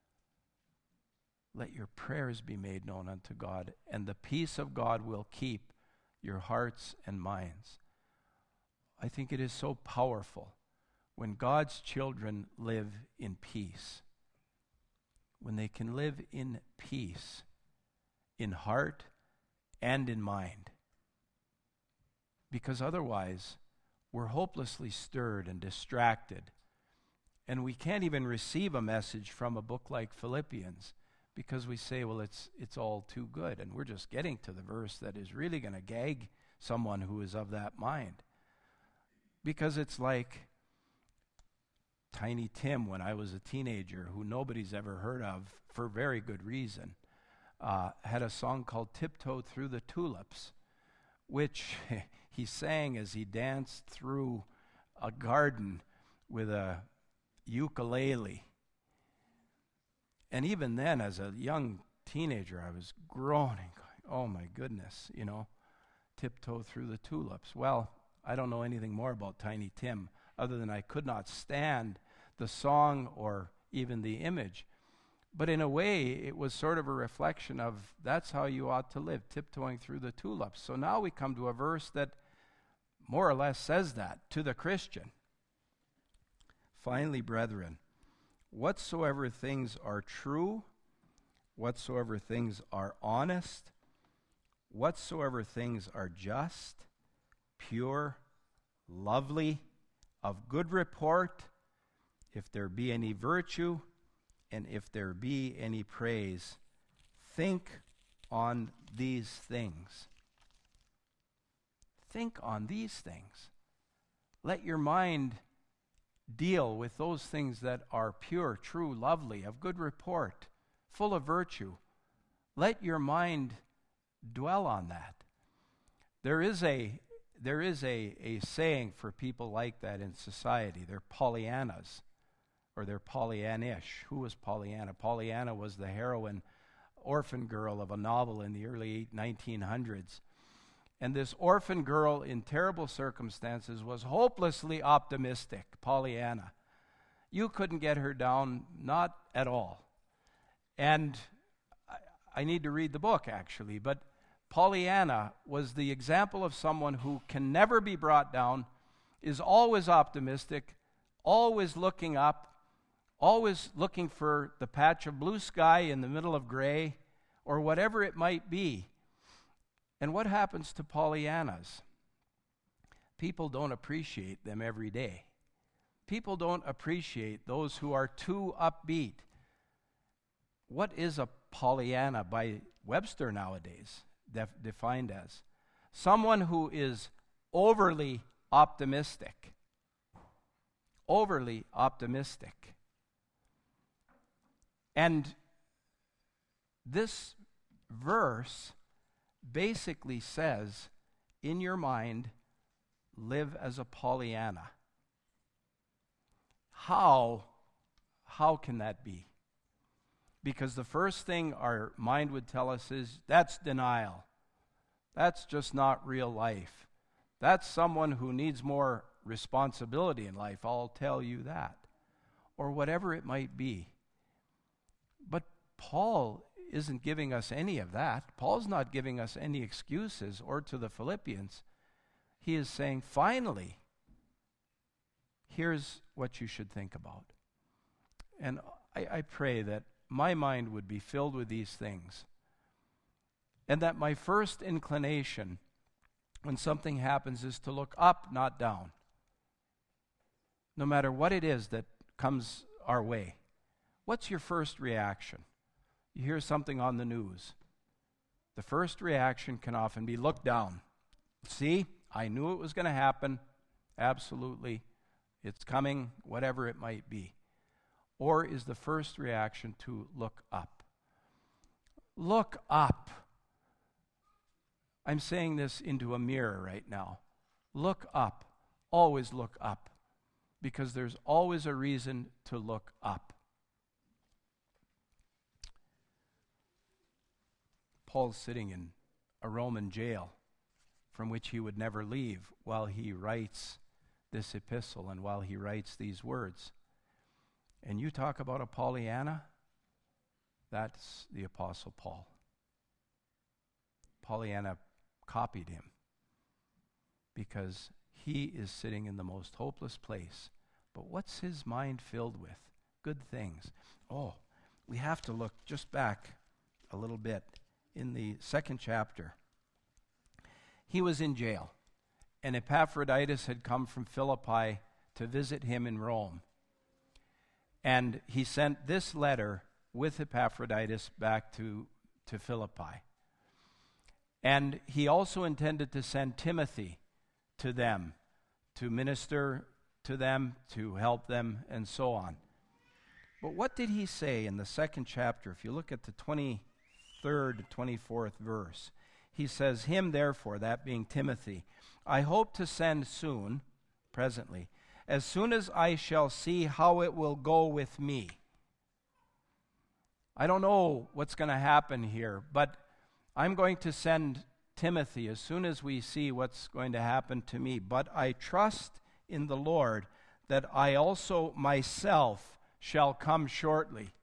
Let your prayers be made known unto God, and the peace of God will keep your hearts and minds. I think it is so powerful when God's children live in peace. When they can live in peace, in heart and in mind. Because otherwise, we're hopelessly stirred and distracted. And we can't even receive a message from a book like Philippians because we say, well, it's all too good. And we're just getting to the verse that is really going to gag someone who is of that mind. Because it's like Tiny Tim, when I was a teenager, who nobody's ever heard of for very good reason, had a song called Tiptoe Through the Tulips, which he sang as he danced through a garden with a ukulele. And even then, as a young teenager, I was groaning, going, oh my goodness, tiptoe through the tulips. Well, I don't know anything more about Tiny Tim, other than I could not stand the song or even the image. But in a way, it was sort of a reflection of that's how you ought to live, tiptoeing through the tulips. So now we come to a verse that more or less says that to the Christian. Finally, brethren, whatsoever things are true, whatsoever things are honest, whatsoever things are just, pure, lovely, of good report, if there be any virtue, and if there be any praise, think on these things. Think on these things. Let your mind deal with those things that are pure, true, lovely, of good report, full of virtue. Let your mind dwell on that. There is a saying for people like that in society. They're Pollyannas, or they're Pollyannish. Who was Pollyanna? Pollyanna was the heroine, orphan girl of a novel in the early 1900s. And this orphan girl in terrible circumstances was hopelessly optimistic, Pollyanna. You couldn't get her down, not at all. And I need to read the book, actually, but Pollyanna was the example of someone who can never be brought down, is always optimistic, always looking up, always looking for the patch of blue sky in the middle of gray, or whatever it might be. And what happens to Pollyannas? People don't appreciate them every day. people don't appreciate those who are too upbeat. What is a Pollyanna by Webster nowadays defined as? Someone who is overly optimistic. Overly optimistic. And this verse basically says, in your mind, live as a Pollyanna. How can that be? Because the first thing our mind would tell us is, that's denial. That's just not real life. That's someone who needs more responsibility in life, I'll tell you that. Or whatever it might be. But Paul isn't giving us any of that. Paul's not giving us any excuses, or to the Philippians. He is saying, finally, here's what you should think about. And I pray that my mind would be filled with these things. And that my first inclination when something happens is to look up, not down. No matter what it is that comes our way. What's your first reaction? You hear something on the news. The first reaction can often be look down. See, I knew it was going to happen. Absolutely. It's coming, whatever it might be. Or is the first reaction to look up? Look up. I'm saying this into a mirror right now. Look up. Always look up. Because there's always a reason to look up. Paul's sitting in a Roman jail from which he would never leave while he writes this epistle and while he writes these words. And you talk about a Pollyanna? That's the Apostle Paul. Pollyanna copied him because he is sitting in the most hopeless place. But what's his mind filled with? Good things. Oh, we have to look just back a little bit in the 2nd chapter. He was in jail, and Epaphroditus had come from Philippi to visit him in Rome. And he sent this letter with Epaphroditus back to Philippi. And he also intended to send Timothy to them, to minister to them, to help them, and so on. But what did he say in the 2nd chapter? If you look at the 23rd, 24th verse, he says, him therefore, that being Timothy, I hope to send soon, presently, as soon as I shall see how it will go with me. I don't know what's going to happen here, but I'm going to send Timothy as soon as we see what's going to happen to me. But I trust in the Lord that I also myself shall come shortly.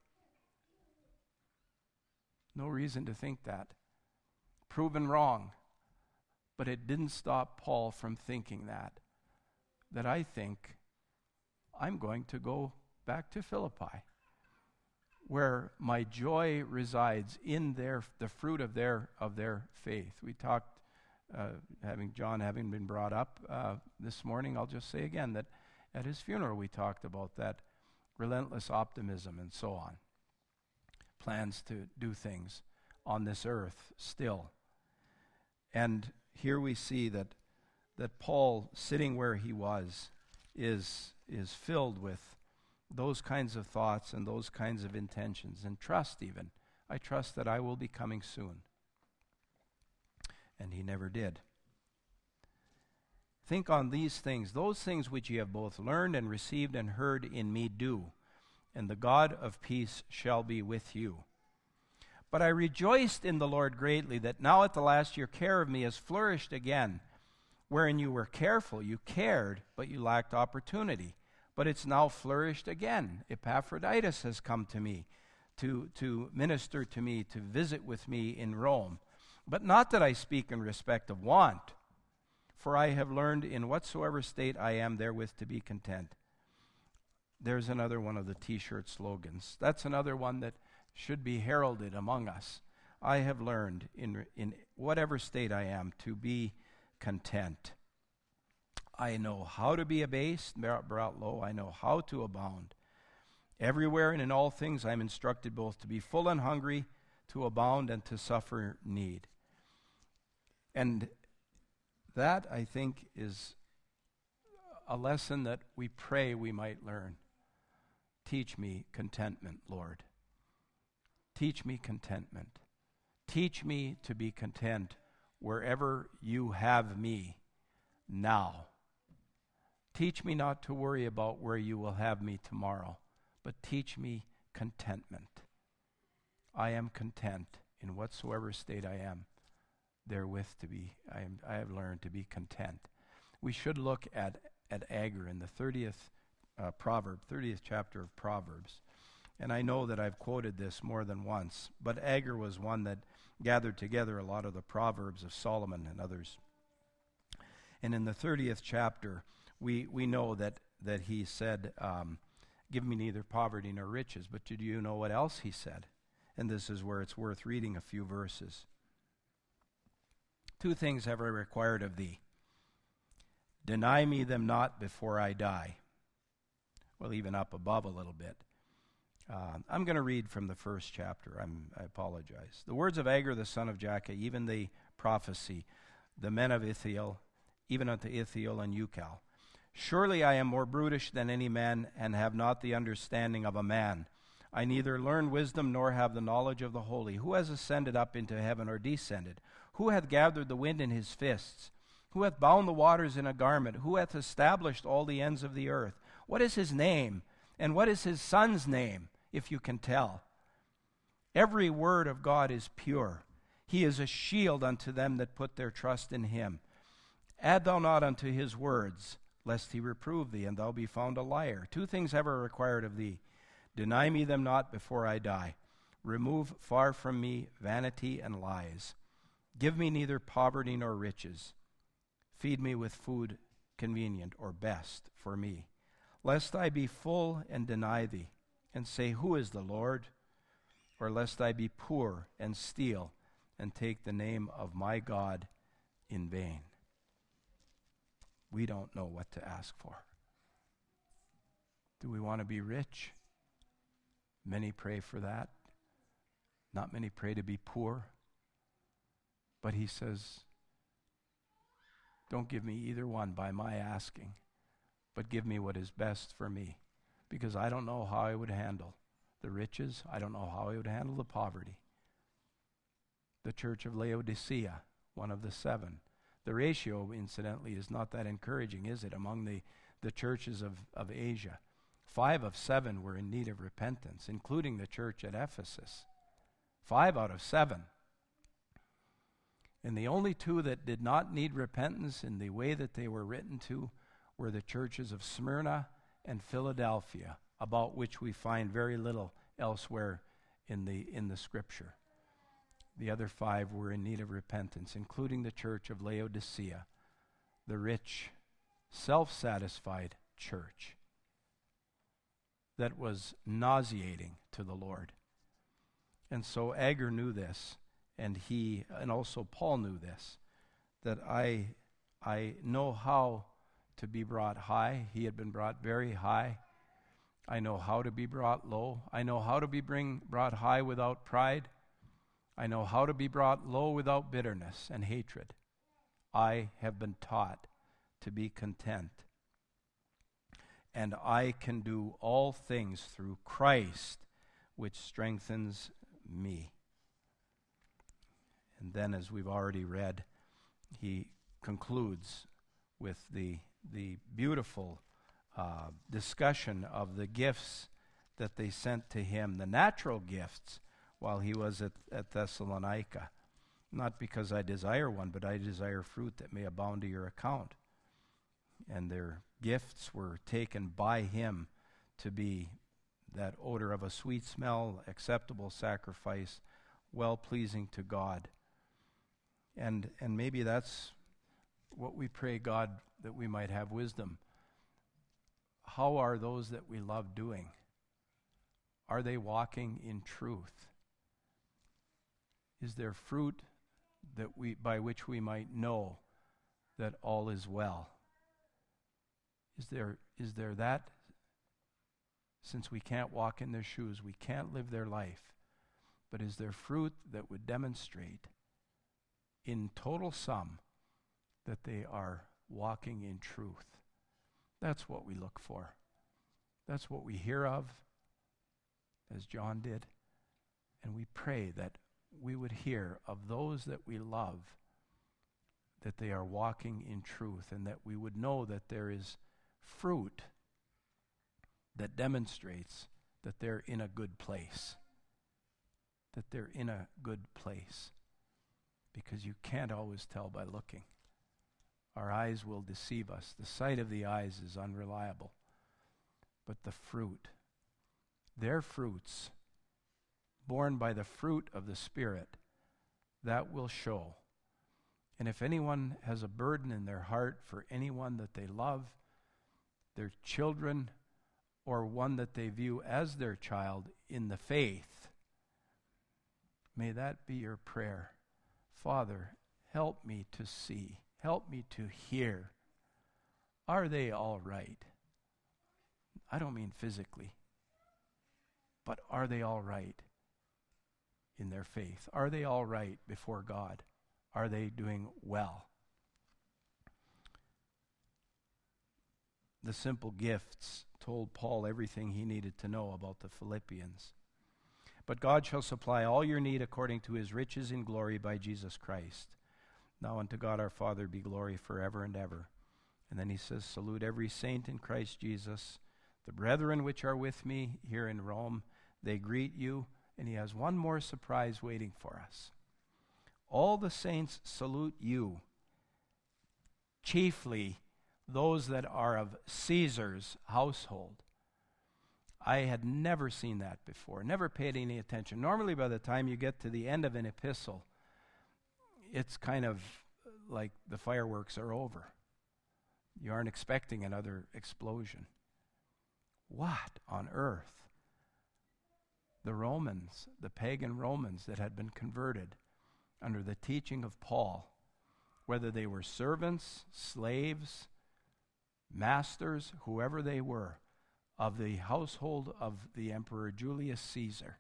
No reason to think that. Proven wrong. But it didn't stop Paul from thinking that I think I'm going to go back to Philippi, where my joy resides in the fruit of their faith. We talked, John having been brought up this morning, I'll just say again that at his funeral we talked about that relentless optimism and so on. Plans to do things on this earth still. And here we see that Paul, sitting where he was, is filled with those kinds of thoughts and those kinds of intentions, and trust even. I trust that I will be coming soon. And he never did. Think on these things, those things which ye have both learned and received and heard in me do, and the God of peace shall be with you. But I rejoiced in the Lord greatly that now at the last your care of me has flourished again, wherein you were careful, you cared, but you lacked opportunity. But it's now flourished again. Epaphroditus has come to me to minister to me, to visit with me in Rome. But not that I speak in respect of want, for I have learned in whatsoever state I am therewith to be content. There's another one of the T-shirt slogans. That's another one that should be heralded among us. I have learned in whatever state I am to be content. I know how to be abased, brought low. I know how to abound. Everywhere and in all things I am instructed both to be full and hungry, to abound and to suffer need. And that, I think, is a lesson that we pray we might learn. Teach me contentment, Lord. Teach me contentment. Teach me to be content wherever you have me now. Teach me not to worry about where you will have me tomorrow, but teach me contentment. I am content in whatsoever state I am, therewith to be. I have learned to be content. We should look at Agur in the 30th chapter of Proverbs. And I know that I've quoted this more than once, but Agur was one that gathered together a lot of the Proverbs of Solomon and others. And in the 30th chapter, we know that he said, give me neither poverty nor riches. But do you know what else he said? And this is where it's worth reading a few verses. 2 things have I required of thee. Deny me them not before I die. Well, even up above a little bit. I'm going to read from the first chapter. I apologize. The words of Agur the son of Jakeh, even the prophecy, the men of Ithiel, even unto Ithiel and Ucal. Surely I am more brutish than any man, and have not the understanding of a man. I neither learn wisdom nor have the knowledge of the holy. Who has ascended up into heaven or descended? Who hath gathered the wind in his fists? Who hath bound the waters in a garment? Who hath established all the ends of the earth? What is his name? And what is his son's name, if you can tell? Every word of God is pure. He is a shield unto them that put their trust in him. Add thou not unto his words, lest he reprove thee, and thou be found a liar. 2 things have I required of thee. Deny me them not before I die. Remove far from me vanity and lies. Give me neither poverty nor riches. Feed me with food convenient or best for me. Lest I be full and deny thee, and say, who is the Lord? Or lest I be poor and steal, and take the name of my God in vain. We don't know what to ask for. Do we want to be rich? Many pray for that. Not many pray to be poor. But he says, don't give me either one by my asking, but give me what is best for me, because I don't know how I would handle the riches. I don't know how I would handle the poverty. The church of Laodicea, one of the 7. The ratio, incidentally, is not that encouraging, is it, among the churches of Asia? 5 of 7 were in need of repentance, including the church at Ephesus. 5 out of 7. And the only 2 that did not need repentance in the way that they were written to were the churches of Smyrna and Philadelphia, about which we find very little elsewhere in the Scripture. The other 5 were in need of repentance, including the church of Laodicea, the rich, self-satisfied church that was nauseating to the Lord. And so Agur knew this, and also Paul knew this, that I know how to be brought high. He had been brought very high. I know how to be brought low. I know how to be brought high without pride. I know how to be brought low without bitterness and hatred. I have been taught to be content. And I can do all things through Christ, which strengthens me. And then, as we've already read, he concludes with the beautiful discussion of the gifts that they sent to him, the natural gifts, while he was at Thessalonica. Not because I desire one, but I desire fruit that may abound to your account. And their gifts were taken by him to be that odor of a sweet smell, acceptable sacrifice, well-pleasing to God. And maybe that's what we pray God, that we might have wisdom. How are those that we love doing? Are they walking in truth? Is there fruit that by which we might know that all is well? Is there that, since we can't walk in their shoes, we can't live their life, but is there fruit that would demonstrate in total sum that they are walking in truth? That's what we look for. That's what we hear of, as John did. And we pray that we would hear of those that we love, that they are walking in truth, and that we would know that there is fruit that demonstrates that they're in a good place. That they're in a good place. Because you can't always tell by looking. Our eyes will deceive us. The sight of the eyes is unreliable. But the fruit, their fruits, born by the fruit of the Spirit, that will show. And if anyone has a burden in their heart for anyone that they love, their children, or one that they view as their child in the faith, may that be your prayer. Father, help me to see, help me to hear. Are they all right? I don't mean physically, but are they all right in their faith? Are they all right before God? Are they doing well? The simple gifts told Paul everything he needed to know about the Philippians. But God shall supply all your need according to his riches in glory by Jesus Christ. Now unto God our Father be glory forever and ever. And then he says, salute every saint in Christ Jesus. The brethren which are with me here in Rome, they greet you. And he has one more surprise waiting for us. All the saints salute you, chiefly those that are of Caesar's household. I had never seen that before, never paid any attention. Normally by the time you get to the end of an epistle, it's kind of like the fireworks are over. You aren't expecting another explosion. What on earth? The Romans, the pagan Romans that had been converted under the teaching of Paul, whether they were servants, slaves, masters, whoever they were, of the household of the Emperor Julius Caesar,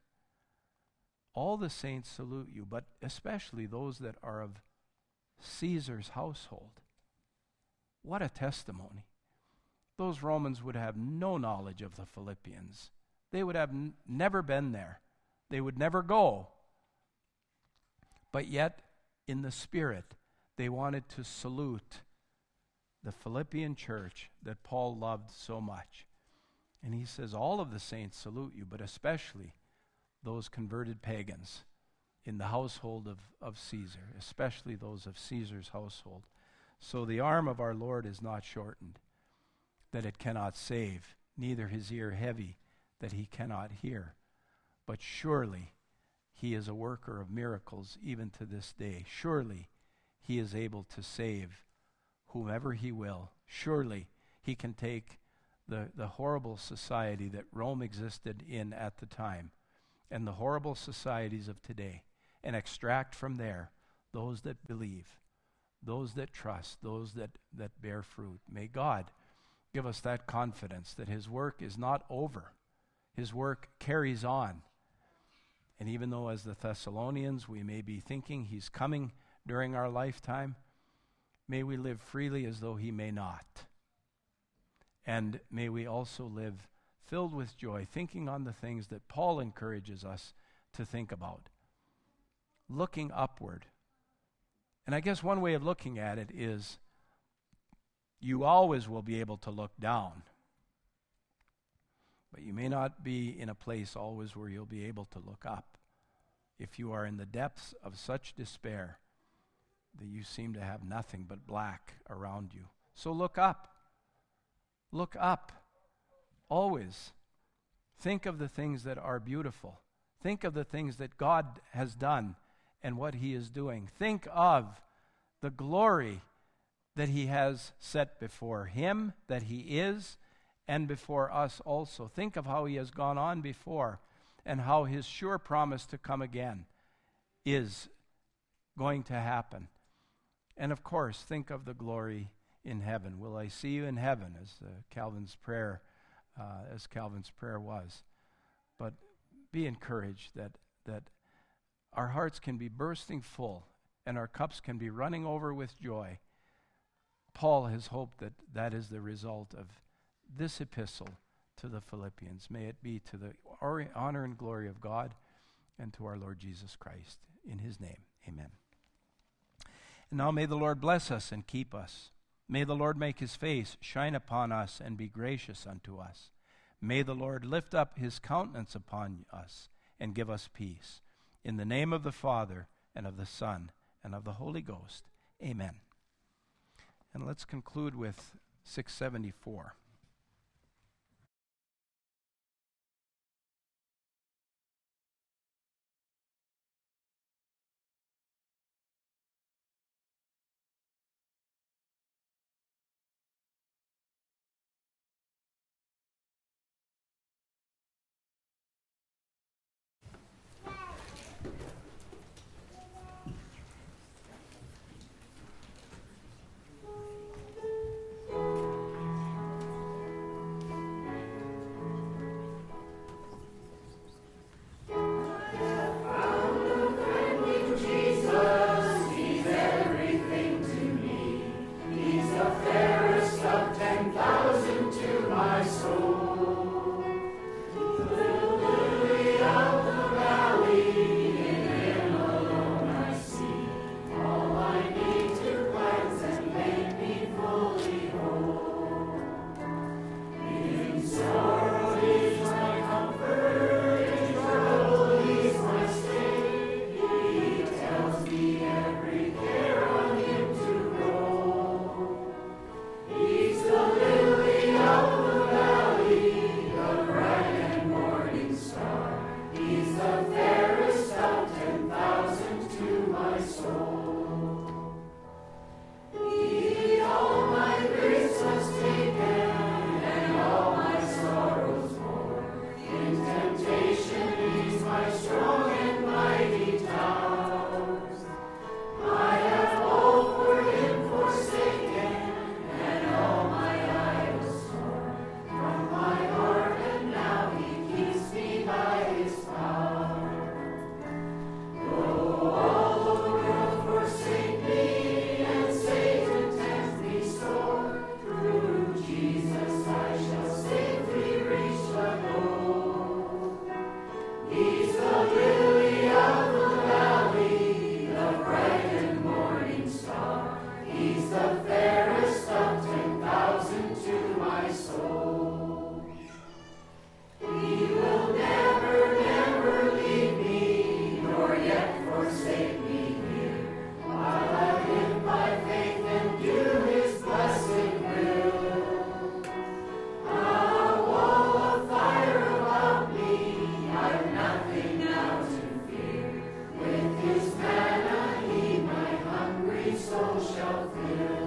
all the saints salute you, but especially those that are of Caesar's household. What a testimony. Those Romans would have no knowledge of the Philippians. They would have never been there. They would never go. But yet, in the Spirit, they wanted to salute the Philippian church that Paul loved so much. And he says, all of the saints salute you, but especially those converted pagans in the household of Caesar, especially those of Caesar's household. So the arm of our Lord is not shortened, that it cannot save, neither his ear heavy, that he cannot hear. But surely he is a worker of miracles even to this day. Surely he is able to save whomever he will. Surely he can take the horrible society that Rome existed in at the time and the horrible societies of today and extract from there those that believe, those that trust, those that bear fruit. May God give us that confidence that his work is not over. His work carries on. And even though as the Thessalonians we may be thinking he's coming during our lifetime, may we live freely as though he may not. And may we also live filled with joy, thinking on the things that Paul encourages us to think about. Looking upward. And I guess one way of looking at it is you always will be able to look down. But you may not be in a place always where you'll be able to look up. If you are in the depths of such despair that you seem to have nothing but black around you. So look up. Look up. Always. Think of the things that are beautiful. Think of the things that God has done and what he is doing. Think of the glory that he has set before him, that he is, and before us also. Think of how he has gone on before and how his sure promise to come again is going to happen. And of course, think of the glory in heaven? Will I see you in heaven, as Calvin's prayer was? But be encouraged that our hearts can be bursting full and our cups can be running over with joy. Paul has hoped that that is the result of this epistle to the Philippians. May it be to the honor and glory of God and to our Lord Jesus Christ. In his name, amen. And now may the Lord bless us and keep us. May the Lord make his face shine upon us and be gracious unto us. May the Lord lift up his countenance upon us and give us peace. In the name of the Father, and of the Son, and of the Holy Ghost. Amen. And let's conclude with 674. Shall feel.